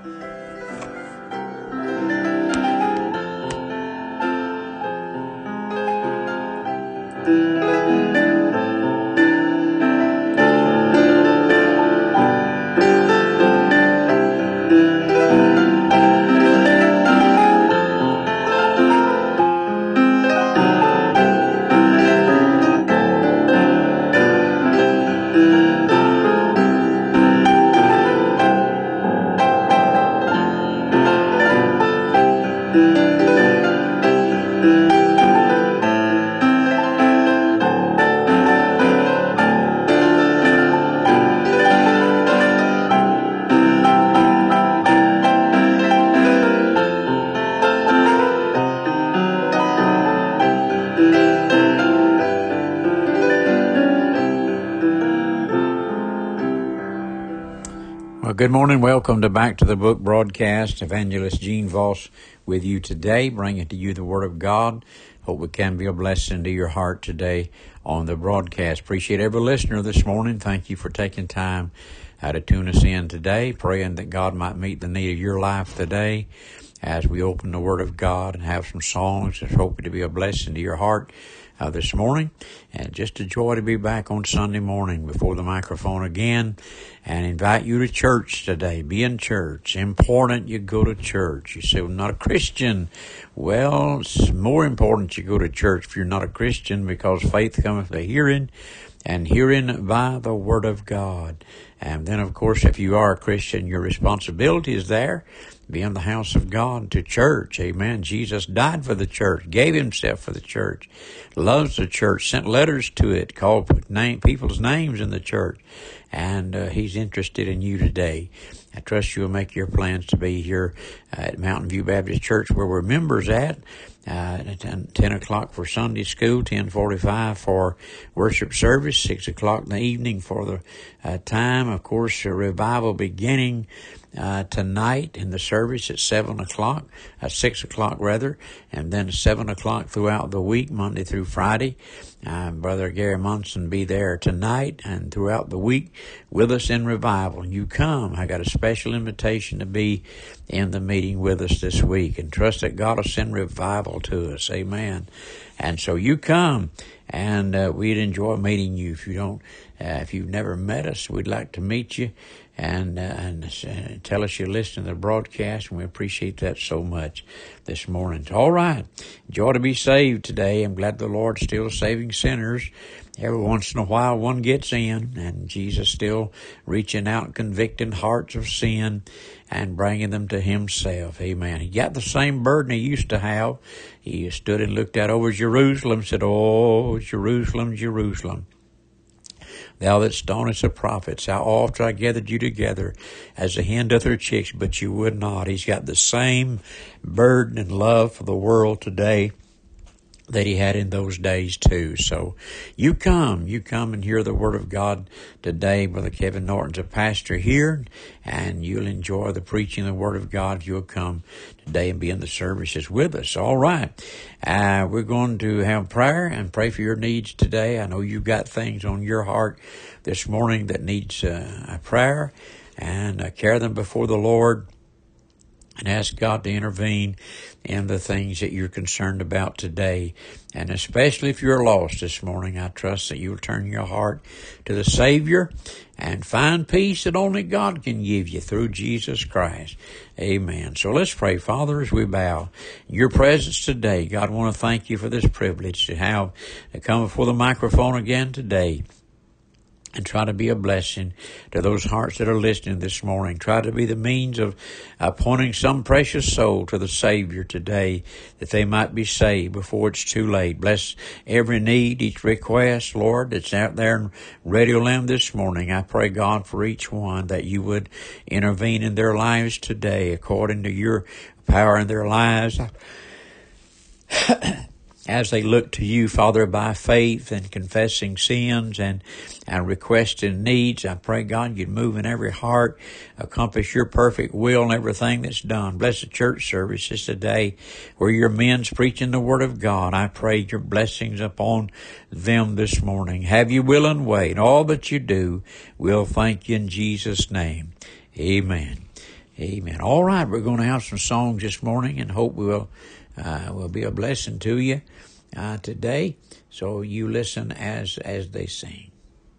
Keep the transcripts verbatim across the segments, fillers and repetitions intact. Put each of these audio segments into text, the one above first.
Good morning. Welcome to Back to the Book broadcast. Evangelist Gene Voss with you today, bringing to you the Word of God. Hope it can be a blessing to your heart today on the broadcast. Appreciate every listener this morning. Thank you for taking time uh, to tune us in today, praying that God might meet the need of your life today as we open the Word of God and have some songs. It's hoping to be a blessing to your heart Uh, this morning, and just a joy to be back on Sunday morning before the microphone again, and invite you to church today. Be in church. Important you go to church. You say, well, I'm not a Christian. Well, it's more important you go to church if you're not a Christian, because faith cometh by hearing, and hearing by the Word of God. And then, of course, if you are a Christian, your responsibility is there. Be in the house of God, to church. Amen. Jesus died for the church, gave himself for the church, loves the church, sent letters to it, called name, people's names in the church. And uh, he's interested in you today. I trust you'll make your plans to be here at Mountain View Baptist Church, where we're members at. Uh, ten o'clock for Sunday school, ten forty-five for worship service, six o'clock in the evening for the uh, time. Of course, a revival beginning uh, tonight in the service at seven o'clock, uh, six o'clock rather, and then seven o'clock throughout the week, Monday through Friday. Uh, Brother Gary Munson be there tonight and throughout the week with us in revival. And you come. I got a special invitation to be in the meeting with us this week, and trust that God will send revival to us. Amen. And so you come, and uh, we'd enjoy meeting you. If you don't, uh, if you've never met us, we'd like to meet you, and uh, and uh, tell us you're listening to the broadcast, and we appreciate that so much this morning. All right. Joy to be saved today. I'm glad the Lord's still saving sinners. Every once in a while one gets in, and Jesus still reaching out, convicting hearts of sin and bringing them to himself. Amen. He got the same burden he used to have. He stood and looked out over Jerusalem and said, "Oh, Jerusalem, Jerusalem, thou that stonest the prophets, how oft I gathered you together as a hen doth her chicks, but you would not." He's got the same burden and love for the world today that he had in those days too. So you come, you come and hear the Word of God today. Brother Kevin Norton's a pastor here, and you'll enjoy the preaching of the Word of God if you'll come today and be in the services with us. All right. Uh, we're going to have prayer and pray for your needs today. I know you've got things on your heart this morning that needs uh, a prayer, and uh, carry them before the Lord and ask God to intervene in the things that you're concerned about today. And especially if you're lost this morning, I trust that you'll turn your heart to the Savior and find peace that only God can give you through Jesus Christ. Amen. So let's pray. Father, as we bow in your presence today, God, I want to thank you for this privilege to have to come before the microphone again today and try to be a blessing to those hearts that are listening this morning. Try to be the means of appointing some precious soul to the Savior today, that they might be saved before it's too late. Bless every need, each request, Lord, that's out there in Radio Land this morning. I pray, God, for each one, that you would intervene in their lives today according to your power in their lives. As they look to you, Father, by faith and confessing sins and, and requesting needs, I pray, God, you'd move in every heart, accomplish your perfect will in everything that's done. Bless the church services today where your men's preaching the Word of God. I pray your blessings upon them this morning. Have your will and way, and all that you do, we'll thank you in Jesus' name. Amen. Amen. All right, we're going to have some songs this morning and hope we'll, uh, will be a blessing to you uh, today. So you listen as, as they sing.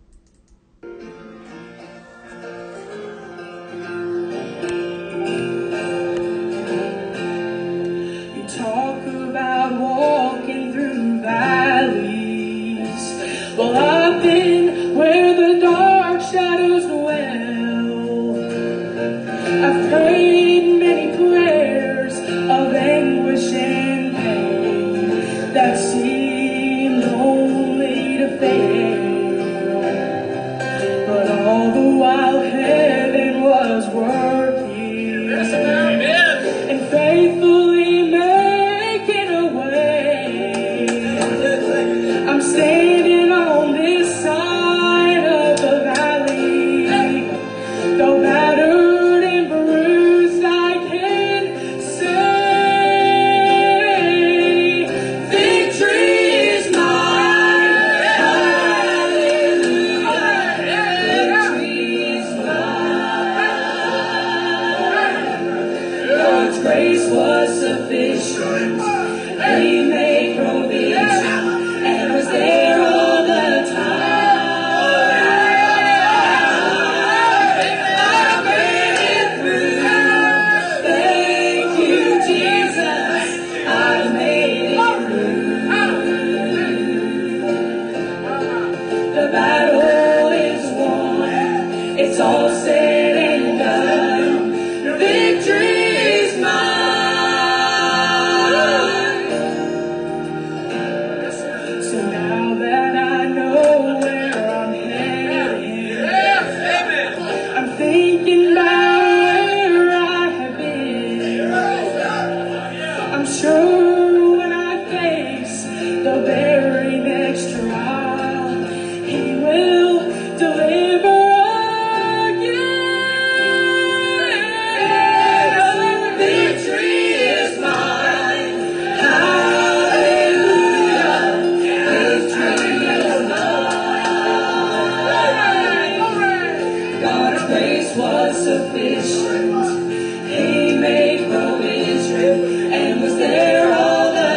Talk about walking through valleys. Well, I've been where the dark shadows dwell. I've prayed many prayers of anguish and pain that seemed only to fail. But all the while heaven was working and faithfully standing on this side of the valley, though battered and bruised, I can say, victory is mine. Hallelujah, victory is mine. God's grace was sufficient. He made provision. There all the time. I made it through. Thank you, Jesus. I made it through. The battle is won. It's all said and done. The victory is mine. Thinking about where I have been, I'm sure when I face the very next trial, He will deliver again. The victory is mine. Hallelujah, victory is mine. God's grace was sufficient. He made provision and was there all the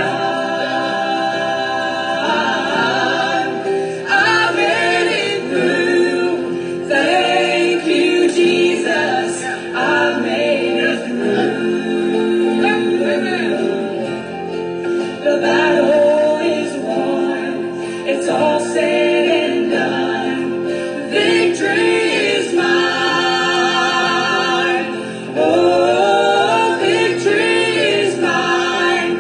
time. I made it through. Thank you, Jesus. I made it through. The battle is won. It's all said and done. Victory is mine. Oh, victory is mine.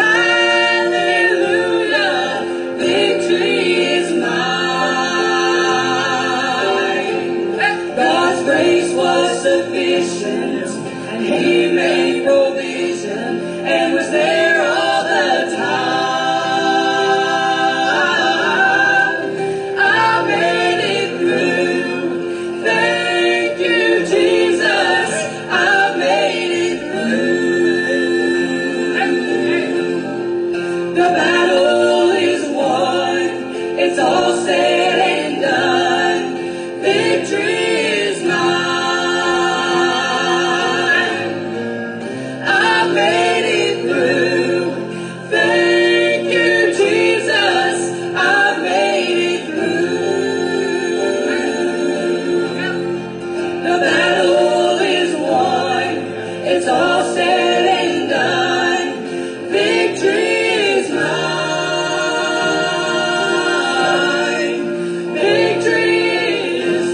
Hallelujah, victory is mine. God's grace was sufficient, and He made provision and was there all the time. I made it through. Thank you, Jesus. I made it through. The battle is won. It's all said and done. Victory is mine. I made it through. Thank you, Jesus. I made it through. The battle is won. It's all said and done. Victory is mine. Victory is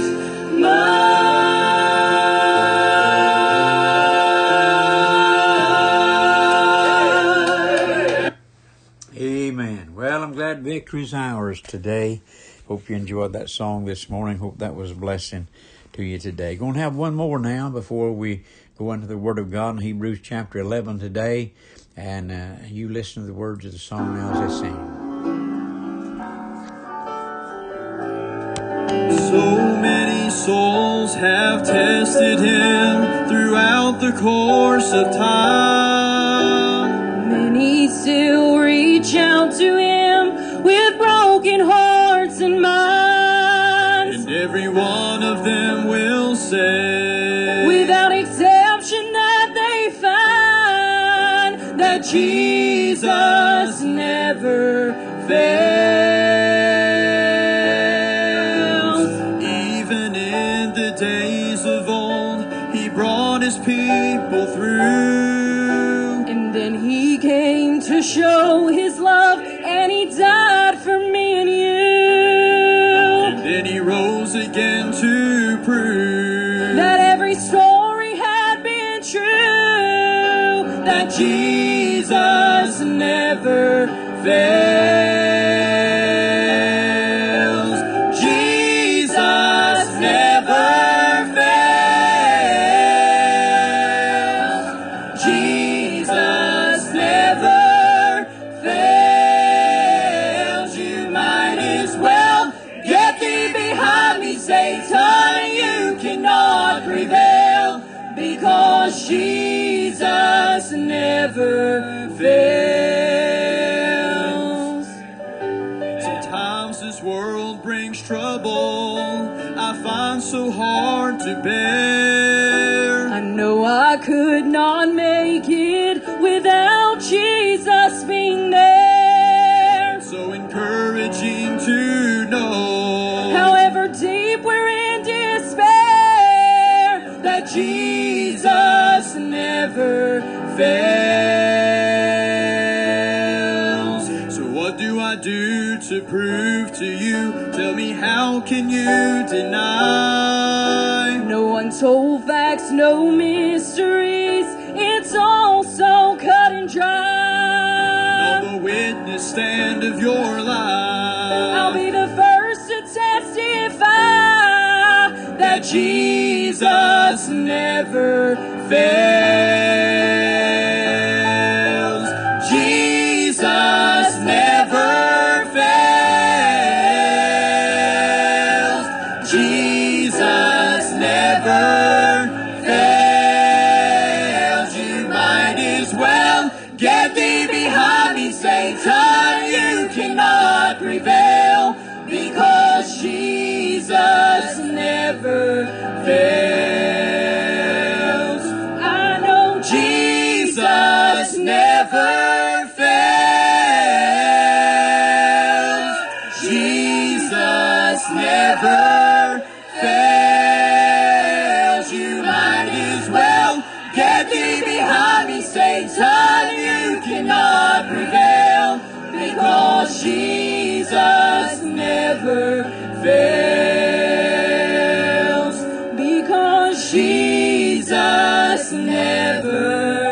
mine. Amen. Well, I'm glad victory's ours today. Hope you enjoyed that song this morning. Hope that was a blessing to you today. Going to have one more now before we go into the Word of God in Hebrews chapter eleven today. And uh, you listen to the words of the song now as they sing. So many souls have tested Him throughout the course of time. Many still reach out to Him with broken hearts and minds. And every one of them will say, without exception, Jesus never fails. Even in the days of old, He brought His people through. And then He came to show His love, and He died for me and you. And then He rose again to prove that every story had been true, that Jesus never fails. Jesus never fails. Jesus never fails. You might as well get thee behind me, Satan. You cannot prevail, because Jesus never fails. Sometimes this world brings trouble I find so hard to bear. I know I could not make it without Jesus being there. So encouraging to know, however deep we're in despair, that Jesus never fails. So what do I do to prove to you? Tell me, how can you deny? No untold facts, no mysteries, it's all so cut and dry. On the witness stand of your life, I'll be the first to testify that Jesus never fails. Jesus never fails. Jesus never fails. You might as well get thee behind me, Satan. You cannot prevail, because Jesus never fails. I know Jesus never fails. Jesus never fails. You might as well get thee behind me, Satan. You cannot prevail, because Jesus never fails. Because Jesus never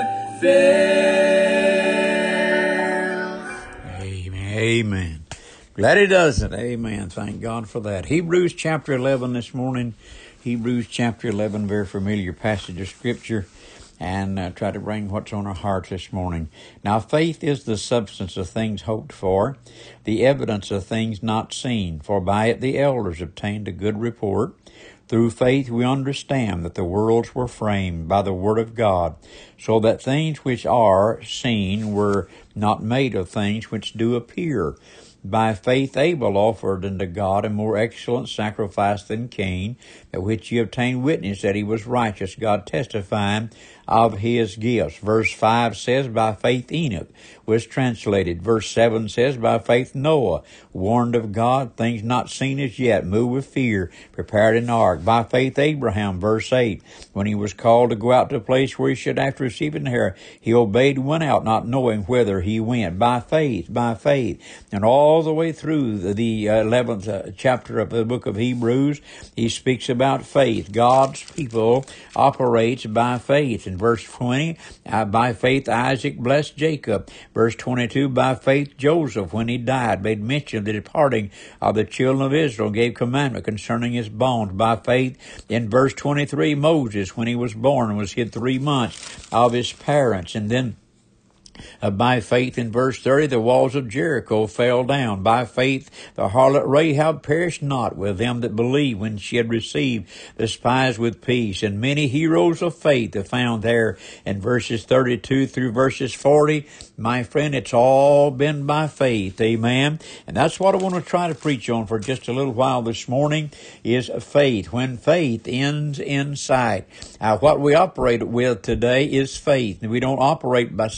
fails. Amen. Amen. Glad He doesn't. Amen. Thank God for that. Hebrews chapter eleven this morning. Hebrews chapter eleven, very familiar passage of Scripture. And uh, try to bring what's on our hearts this morning. Now, faith is the substance of things hoped for, the evidence of things not seen. For by it the elders obtained a good report. Through faith we understand that the worlds were framed by the word of God, so that things which are seen were not made of things which do appear. By faith Abel offered unto God a more excellent sacrifice than Cain, by which he obtained witness that he was righteous, God testifying of his gifts. Verse five says, by faith Enoch was translated. Verse seven says, by faith Noah, warned of God, things not seen as yet, moved with fear, prepared an ark. By faith Abraham, verse eight, when he was called to go out to a place where he should after receive an inheritance, he obeyed and went out, not knowing whither he went. By faith, by faith. And all the way through the, the eleventh uh, chapter of the book of Hebrews, he speaks about faith. God's people operates by faith. In verse twenty, uh, by faith Isaac blessed Jacob. Verse twenty-two, by faith Joseph, when he died, made mention of the departing of the children of Israel, gave commandment concerning his bones. By faith, in verse twenty-three, Moses, when he was born, was hid three months of his parents. And then Uh, by faith, in verse thirty, the walls of Jericho fell down. By faith, the harlot Rahab perished not with them that believed, when she had received the spies with peace. And many heroes of faith are found there in verses thirty-two through verses forty. My friend, it's all been by faith. Amen. And that's what I want to try to preach on for just a little while this morning, is faith. When faith ends in sight. Uh, what we operate with today is faith. We don't operate by sight.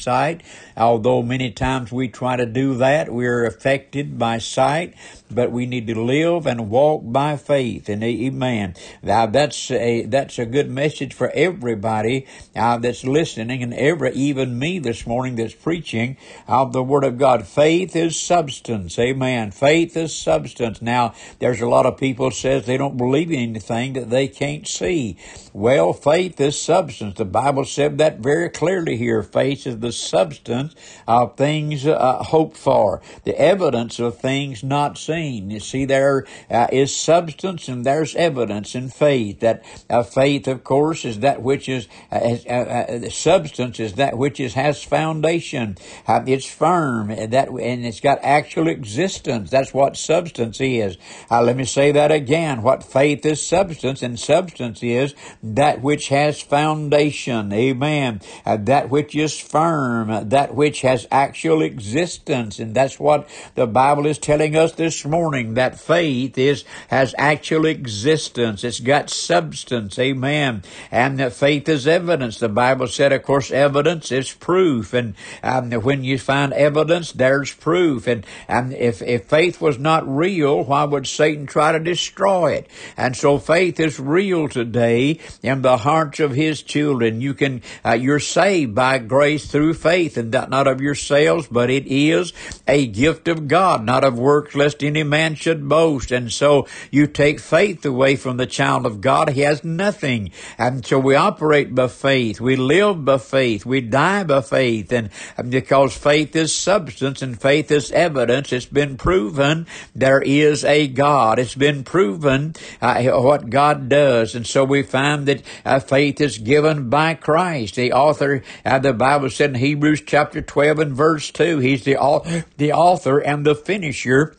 Although many times we try to do that, we're affected by sight, but we need to live and walk by faith. And amen. Now that's a that's a good message for everybody uh, that's listening, and every even me this morning that's preaching of the Word of God. Faith is substance. Amen. Faith is substance. Now there's a lot of people says they don't believe in anything that they can't see. Well, faith is substance. The Bible said that very clearly here. Faith is the substance of things uh, hoped for, the evidence of things not seen. You see, there uh, is substance and there's evidence in faith. That uh, faith, of course, is that which is uh, uh, uh, substance is that which is has foundation. Uh, it's firm, that and it's got actual existence. That's what substance is. Uh, let me say that again. What faith is substance, and substance is that which has foundation. Amen. Uh, that which is firm, uh, that which has actual existence. And that's what the Bible is telling us this morning, that faith is has actual existence. It's got substance. Amen. And that faith is evidence. The Bible said, of course, evidence is proof. And um, when you find evidence, there's proof. And, and if, if faith was not real, why would Satan try to destroy it? And so faith is real today in the hearts of his children. You can, uh, you're saved by grace through faith, and that not of yourselves, but it is a gift of God, not of works, lest any man should boast. And so you take faith away from the child of God, he has nothing. And so we operate by faith, we live by faith, we die by faith. And because faith is substance and faith is evidence, it's been proven there is a God. It's been proven uh, what God does. And so we find that uh, faith is given by Christ. The author, uh, the Bible said in Hebrews chapter twelve and verse two, he's the, the author and the finisher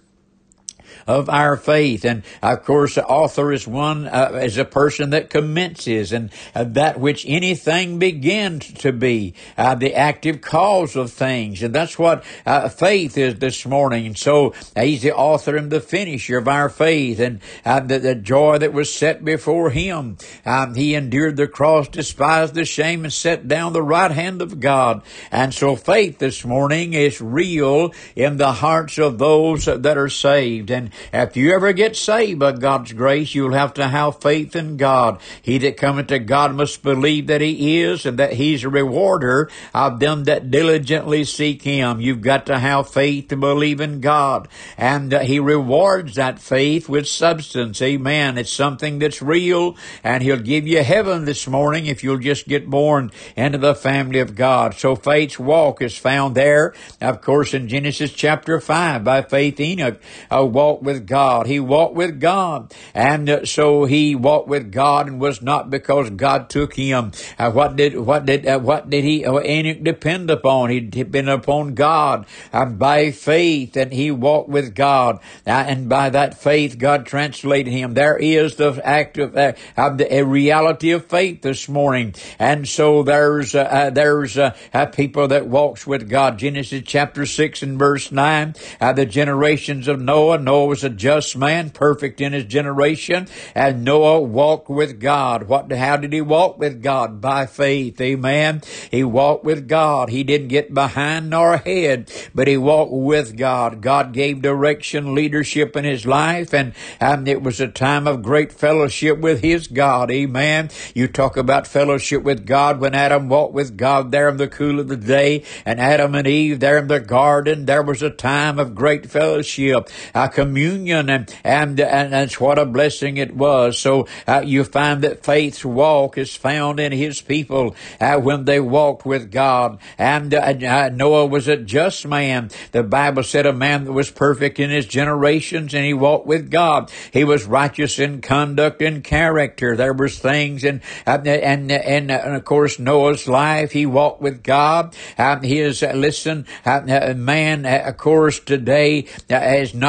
of our faith. And of course, the author is one, uh, is a person that commences, and uh, that which anything begins to be, uh, the active cause of things. And that's what uh, faith is this morning. And so uh, he's the author and the finisher of our faith. And uh, the, the joy that was set before him, um, he endured the cross, despised the shame, and sat down the right hand of God. And so faith this morning is real in the hearts of those that are saved. And if you ever get saved by God's grace, you'll have to have faith in God. He that cometh to God must believe that he is, and that he's a rewarder of them that diligently seek him. You've got to have faith to believe in God. And uh, he rewards that faith with substance. Amen. It's something that's real, and he'll give you heaven this morning if you'll just get born into the family of God. So faith's walk is found there, of course, in Genesis chapter five. By faith Enoch uh, walked with God. He walked with God. And uh, so he walked with God, and was not because God took him. Uh, what did, what did, uh, what did he, uh, Enoch depend upon? He'd depend upon God, uh, by faith, and he walked with God. Uh, and by that faith, God translated him. There is the act of, uh, of the a reality of faith this morning. And so there's, uh, uh, there's, uh, uh, people that walks with God. Genesis chapter six and verse nine, uh, the generations of Noah. Noah was a just man, perfect in his generation, and Noah walked with God. What? How did he walk with God? By faith. Amen. He walked with God. He didn't get behind nor ahead, but he walked with God. God gave direction, leadership in his life, and, and it was a time of great fellowship with his God. Amen. You talk about fellowship with God. When Adam walked with God there in the cool of the day, and Adam and Eve there in the garden, there was a time of great fellowship, a communion, and and and that's what a blessing it was. So uh, you find that faith's walk is found in his people uh, when they walked with God. And uh, uh, Noah was a just man. The Bible said a man that was perfect in his generations, and he walked with God. He was righteous in conduct and character. There was things, and uh, and, and and of course Noah's life, he walked with God. Um, he is uh, listen, uh, man, uh, of course today uh, is not. Uh, you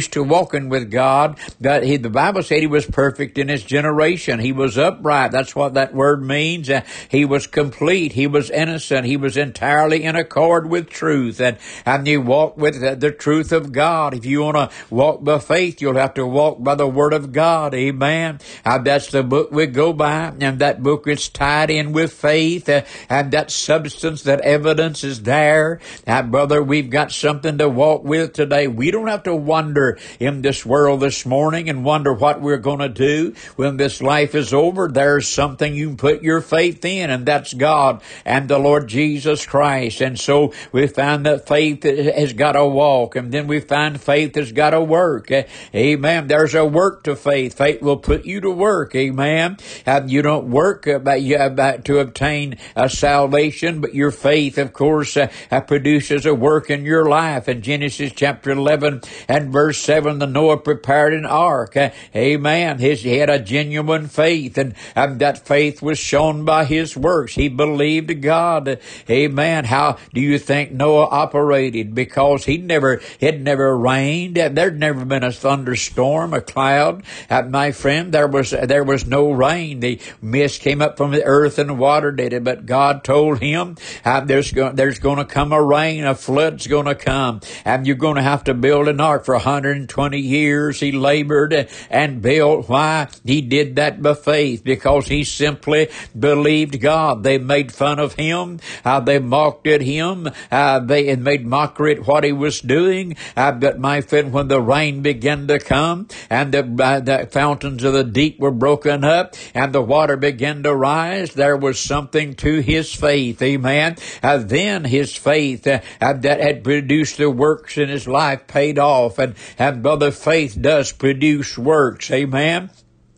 used to walking with God, that he, the Bible said he was perfect in his generation. He was upright. That's what that word means. Uh, he was complete. He was innocent. He was entirely in accord with truth. And, and you walk with the, the truth of God. If you want to walk by faith, you'll have to walk by the Word of God. Amen. Uh, that's the book we go by, and that book is tied in with faith, uh, and that substance, that evidence is there. Now, brother, we've got something to walk with today. We don't have to wander in this world this morning and wonder what we're going to do when this life is over. There's something you can put your faith in, and that's God and the Lord Jesus Christ. And so we find that faith has got to walk, and then we find faith has got to work. Amen. There's a work to faith. Faith will put you to work. Amen. And you don't work about, about to obtain a salvation, but your faith, of course, uh, uh, produces a work in your life. In Genesis chapter eleven and verse seven, the Noah prepared an ark. Uh, amen. His, he had a genuine faith, and um, that faith was shown by his works. He believed God. Amen. How do you think Noah operated? Because he never, it never rained. There'd never been a thunderstorm, a cloud. Uh, my friend, there was, there was no rain. The mist came up from the earth and watered it. But God told him, uh, there's going, there's going to come a rain, a flood's going to come, and you're going to have to build an ark. For one hundred twenty years he labored and built. Why? He did that by faith, because he simply believed God. They made fun of him. Uh, they mocked at him. Uh, they and made mockery at what he was doing. Uh, but my friend, when the rain began to come, and the, uh, the fountains of the deep were broken up, and the water began to rise, there was something to his faith. Amen. Uh, then his faith uh, uh, that had produced the works in his life paid off. And, and brother, faith does produce works. Amen.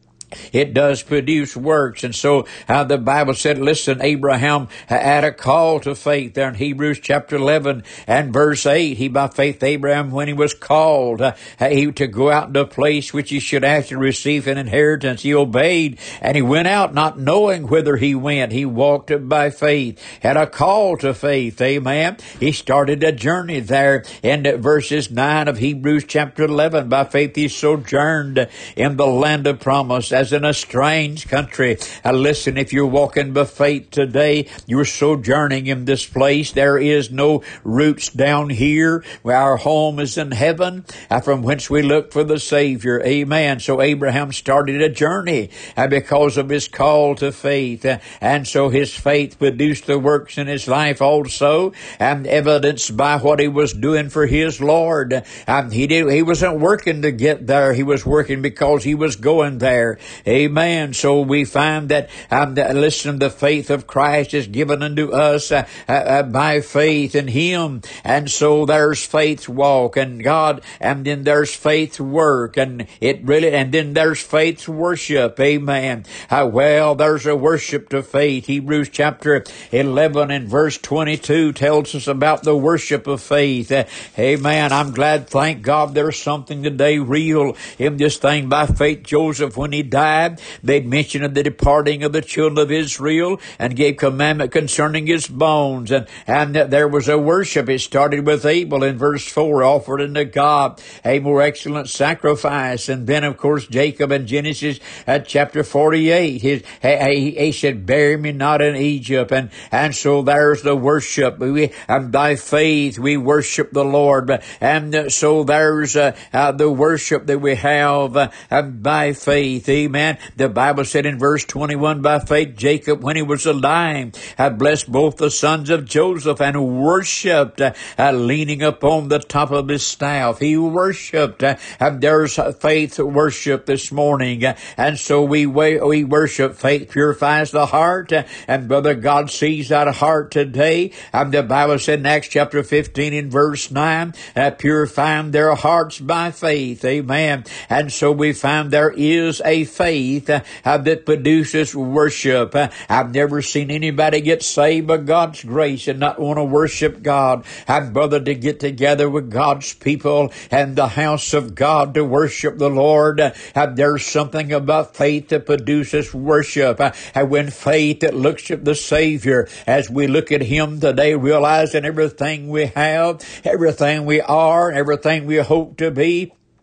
It does produce works. And so uh, the Bible said, listen, Abraham had a call to faith there in Hebrews chapter eleven and verse eight. He by faith, Abraham, when he was called uh, he, to go out to a place which he should after receive an inheritance, he obeyed, and he went out not knowing whither he went. He walked by faith, had a call to faith. Amen. He started a journey there in verses nine of Hebrews chapter eleven. By faith he sojourned in the land of promise, as in a strange country. Uh, listen, if you're walking by faith today, you're sojourning in this place. There is no roots down here. Our home is in heaven, uh, from whence we look for the Savior. Amen. So Abraham started a journey uh, because of his call to faith. Uh, and so his faith produced the works in his life also, and evidenced by what he was doing for his Lord. Um, he did, he wasn't working to get there. He was working because he was going there. Amen. So we find that, um, that listen, the faith of Christ is given unto us uh, uh, by faith in him. And so there's faith walk, and God, and then there's faith work, and it really, and then there's faith worship. Amen. Uh, well, there's a worship to faith. Hebrews chapter eleven and verse twenty-two tells us about the worship of faith. Uh, amen. I'm glad, thank God, there's something today real in this thing by faith. Joseph, when he died, they'd mentioned of the departing of the children of Israel and gave commandment concerning his bones. And, and there was a worship. It started with Abel in verse four, offered unto God a more excellent sacrifice. And then, of course, Jacob in Genesis at chapter forty-eight, his, he, he said, bury me not in Egypt. And, and so there's the worship. We, and by faith, we worship the Lord. And so there's uh, uh, the worship that we have uh, by faith. Amen. The Bible said in verse twenty-one, by faith, Jacob, when he was alive, had blessed both the sons of Joseph and worshipped, uh, uh, leaning upon the top of his staff. He worshipped. Uh, and there's faith worship this morning. Uh, and so we, we worship. Faith purifies the heart. Uh, and brother, God sees that heart today. And the Bible said in Acts chapter fifteen in verse nine, uh, purifying their hearts by faith. Amen. And so we find there is a faith uh, uh, that produces worship. Uh, I've never seen anybody get saved by God's grace and not want to worship God. I'd brother to get together with God's people and the house of God to worship the Lord. Uh, there's something about faith that produces worship. Uh, and when faith that looks at the Savior, as we look at him today, realizing everything we have, everything we are, everything we hope to be,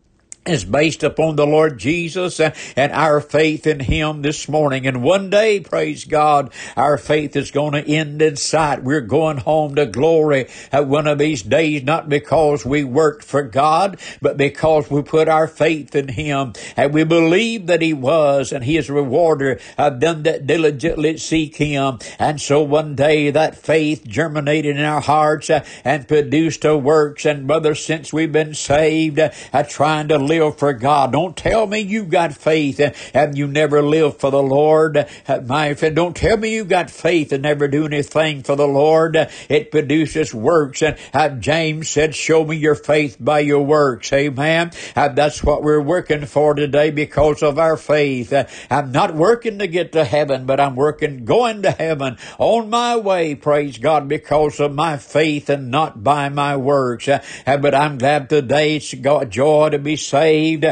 is based upon the Lord Jesus uh, and our faith in Him this morning. And one day, praise God, our faith is going to end in sight. We're going home to glory at one of these days, not because we worked for God, but because we put our faith in Him and we believe that He was and He is a rewarder of them that diligently seek Him. And so one day that faith germinated in our hearts uh, and produced a works. And brother, since we've been saved, uh, trying to live Live for God. Don't tell me you've got faith and you never live for the Lord. My friend, don't tell me you've got faith and never do anything for the Lord. It produces works. And James said, show me your faith by your works. Amen. And that's what we're working for today because of our faith. I'm not working to get to heaven, but I'm working going to heaven on my way, praise God, because of my faith and not by my works. But I'm glad today it's got joy to be saved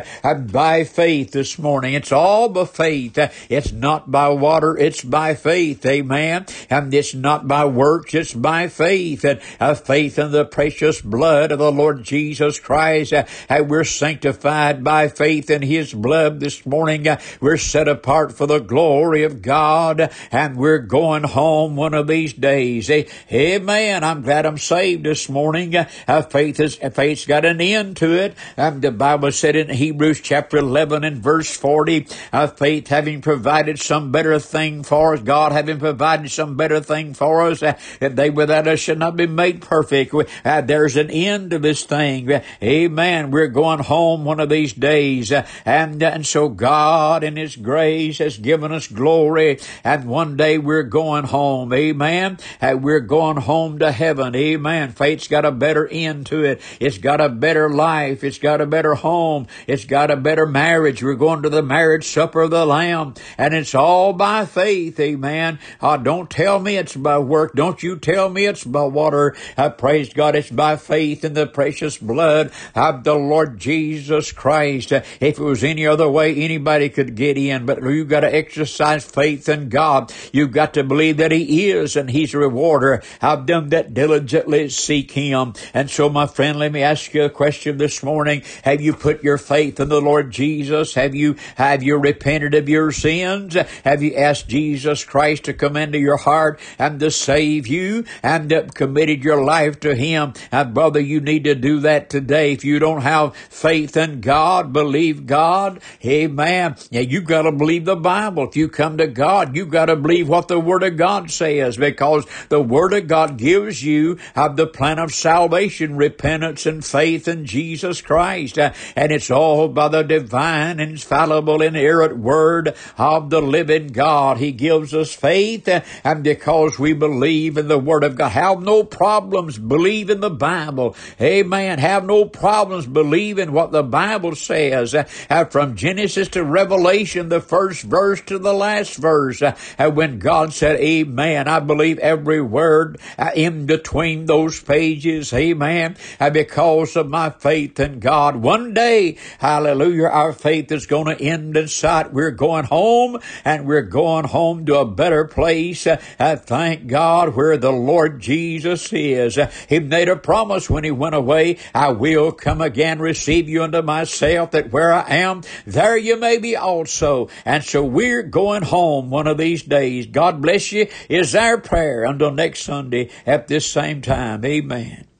by faith this morning. It's all by faith. It's not by water, it's by faith. Amen. And it's not by works, it's by faith. And uh, faith in the precious blood of the Lord Jesus Christ. Uh, uh, we're sanctified by faith in His blood this morning. Uh, we're set apart for the glory of God. And we're going home one of these days. Uh, amen. I'm glad I'm saved this morning. Uh, faith is, faith's got an end to it. Um, the Bible says said in Hebrews chapter eleven and verse forty, uh, faith having provided some better thing for us, God having provided some better thing for us, uh, that they without us should not be made perfect. Uh, there's an end to this thing. Uh, amen. We're going home one of these days. Uh, and, uh, and so God in His grace has given us glory. And one day we're going home. Amen. Uh, we're going home to heaven. Amen. Faith's got a better end to it. It's got a better life. It's got a better home. It's got a better marriage. We're going to the marriage supper of the Lamb, and it's all by faith. Amen. Uh, don't tell me it's by work. Don't you tell me it's by water. Uh, praise God. It's by faith in the precious blood of the Lord Jesus Christ. Uh, if it was any other way, anybody could get in, but you've got to exercise faith in God. You've got to believe that He is, and He's a rewarder of them that diligently seek Him. And so, my friend, let me ask you a question this morning. Have you put your faith in the Lord Jesus? Have you have you repented of your sins? Have you asked Jesus Christ to come into your heart and to save you and uh, committed your life to Him? Uh, brother, you need to do that today. If you don't have faith in God, believe God. Amen. Yeah, you've got to believe the Bible. If you come to God, you've got to believe what the Word of God says, because the Word of God gives you uh, the plan of salvation, repentance, and faith in Jesus Christ. Uh, and it's all by the divine, infallible, inerrant Word of the living God. He gives us faith, and because we believe in the Word of God, have no problems believing the Bible. Amen. Have no problems believing what the Bible says. Uh, from Genesis to Revelation, the first verse to the last verse. Uh, when God said, amen, I believe every word uh, in between those pages. Amen. Uh, because of my faith in God. One day, hallelujah, our faith is going to end in sight. We're going home, and we're going home to a better place. Uh, thank God, where the Lord Jesus is. Uh, he made a promise when He went away. I will come again, receive you unto myself, that where I am, there you may be also. And so we're going home one of these days. God bless you is our prayer until next Sunday at this same time. Amen.